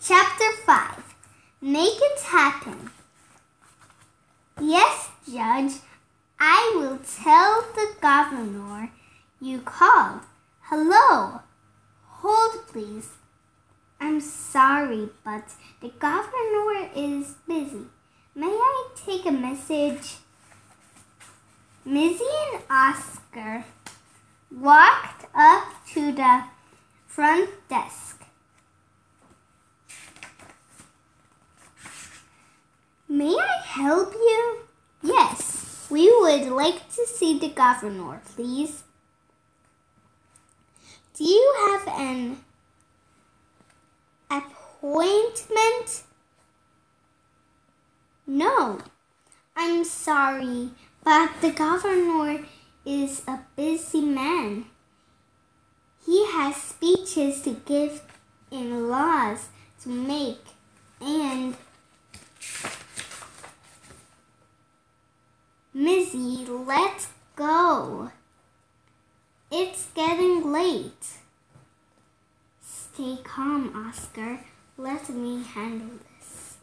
Chapter 5. Make it happen. Yes, Judge, I will tell the governor you called. Hello. Hold, please. I'm sorry, but the governor is busy. May I take a message? Missy and Oscar walked up to the front desk. May I help you? Yes, we would like to see the governor, please. Do you have an appointment? No, I'm sorry, but the governor is a busy man. He has speeches to give and laws to make, and Missy, let's go. It's getting late. Stay calm, Oscar. Let me handle this.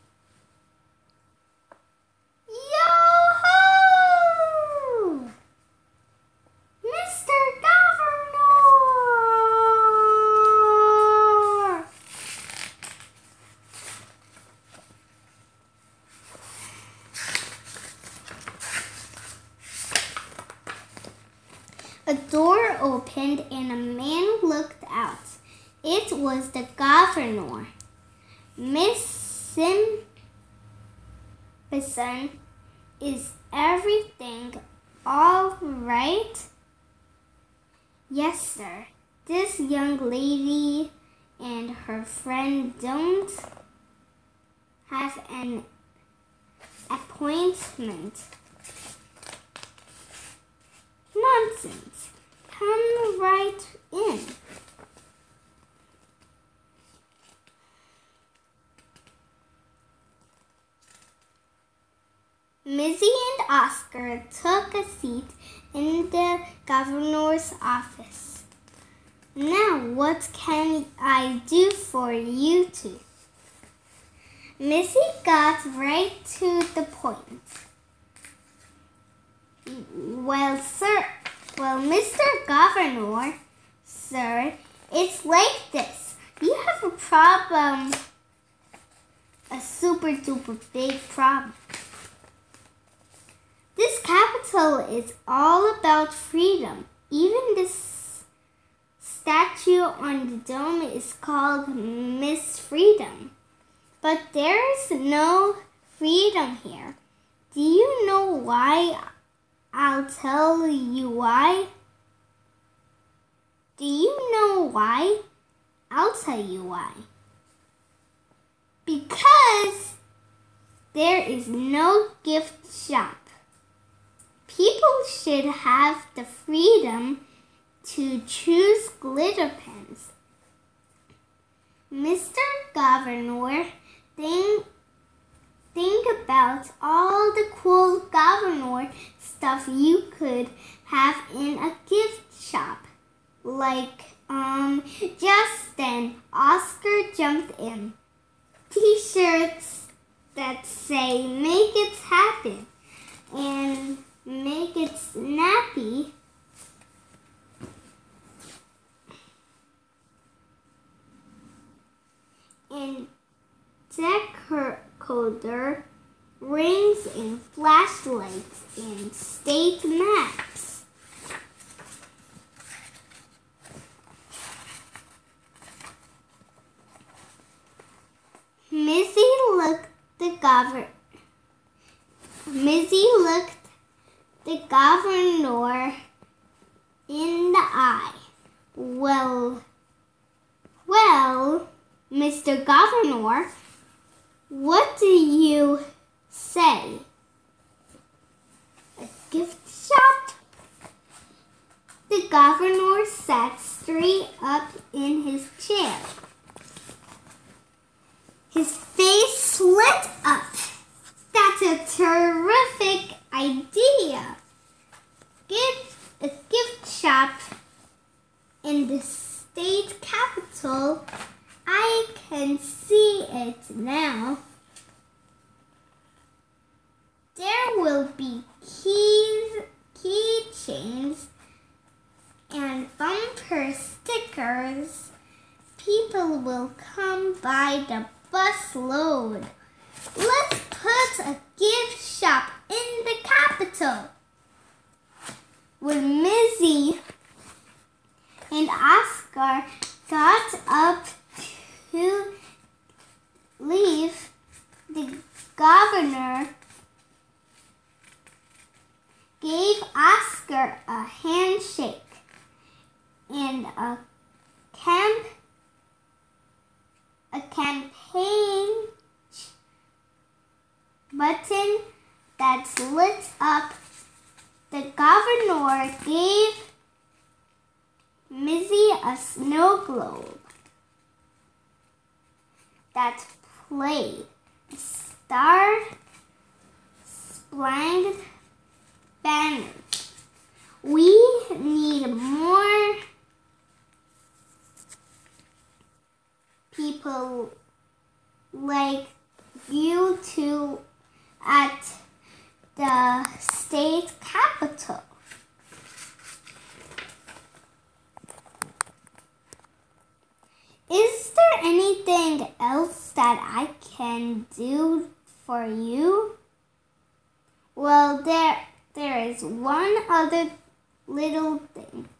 Yo-ho! Mr. Governor! A door opened and a man looked out. It was the governor. Miss Simpson, is everything all right? Yes, sir. This young lady and her friend don't have an appointment. Nonsense. Come right in. Missy and Oscar took a seat in the governor's office. Now, what can I do for you two? Missy got right to the point. Well, Mr. Governor, sir, it's like this. You have a problem, a super duper big problem. This capital is all about freedom. Even this statue on the dome is called Miss Freedom. But there's no freedom here. Do you know why? I'll tell you why. Do you know why? I'll tell you why. Because there is no gift shop. People should have the freedom to choose glitter pens. Mr. Governor, think about all the cool governor stuff you could have in a gift shop. Just then, Oscar jumped in. T-shirts that say, make it happen, and make it snappy. And decoder rings and flashlights and state maps. Missy looked the governor in the eye. Well, Mr. Governor, what do you say? A gift shop? The governor sat straight up in his chair. His face lit up. That's a terrific idea. Get a gift shop in the state capital. I can see it now. There will be keychains, and bumper stickers. People will come by the busload. Let's put a gift shop in the capital. When Missy and Oscar got up to leave, the governor gave Oscar a handshake and a campaign button that lit up. The governor gave Missy a snow globe that played a star-spangled banner. We need more people like you two at the state capital. Is there anything else that I can do for you? Well, there is one other little thing.